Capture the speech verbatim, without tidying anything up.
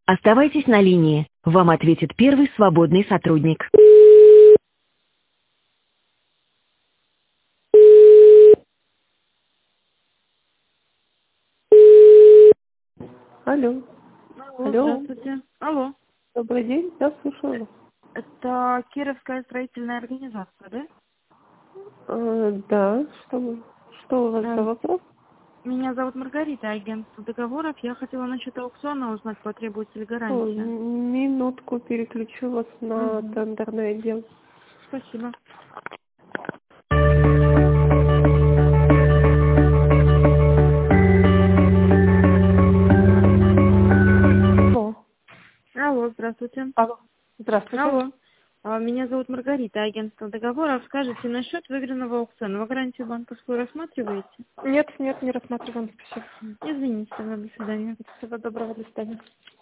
Оставайтесь на линии. Вам ответит первый свободный сотрудник. Алло. Алло, Алло. здравствуйте. Алло. Добрый день. Я слушаю. Это Кировская строительная организация, да? Э, да. Что, вы- что у вас за Эм, вопрос? Меня зовут Маргарита, агентство договоров. Я хотела насчет аукциона узнать, потребуется ли О, гарантия. м- минутку переключу вас на Угу. тендерный отдел. Спасибо. Алло. Алло, здравствуйте. Алло. Здравствуйте. Алло. А, Меня зовут Маргарита, агентство договоров. Скажите, насчет выигранного аукциона, вы гарантию банковскую рассматриваете? Нет, нет, не рассматриваем. Спасибо. Извините, тогда до свидания. Всего доброго, до свидания.